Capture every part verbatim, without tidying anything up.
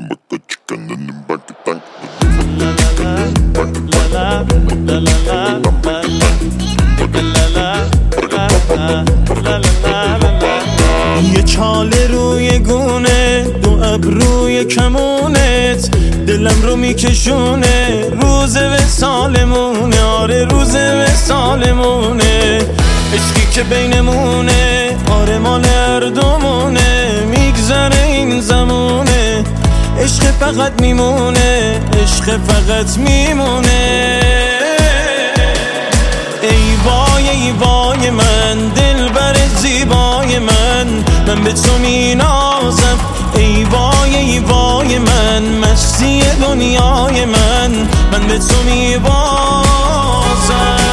یه چاله روی گونه، دو ابروی کمونت، دلم رو میکشونه. روز وصالمونه، آره روز وصالمونه. عشقی که بینمونه، آره مال هر دومونه. میگذره این زمونه، عشق فقط میمونه، عشق فقط میمونه. ای وای ای وای من، دلبر زیبای من، من به تو مینازم. ای وای ای وای من، مستی دنیای من، من به تو میبازم.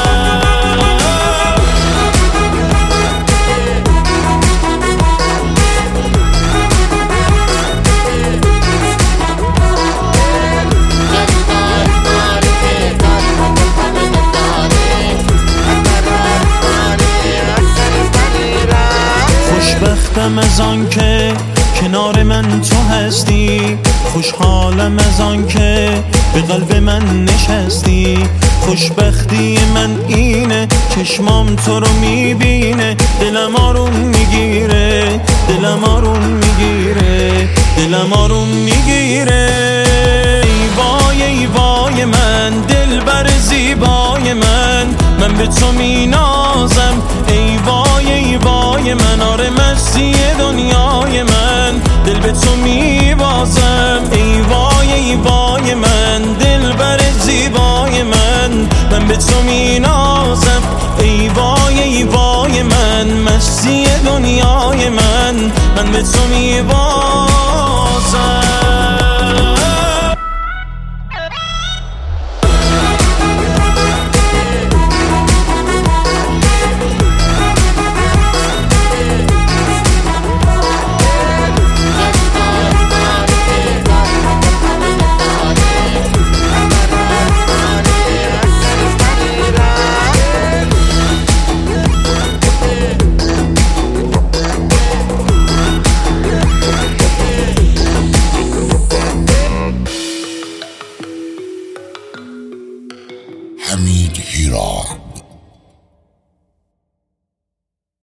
خوشبختم از آن که کنار من تو هستی، خوشحالم از آن که به قلب من نشستی. خوشبختی من اینه، چشمام تو رو میبینه، دلم آروم میگیره، دلم آروم میگیره، دلم آروم میگیره. ای وای ای وای من، دلبر زیبای من، من به تو مینازم. ای وای ای وای من، آره مستی دنیای من، دل به تو میبازم. ای وای ای وای من، دلبر زیبای من، من به تو مینازم. ای وای ای وای من، مستی دنیای من، من به تو میبازم.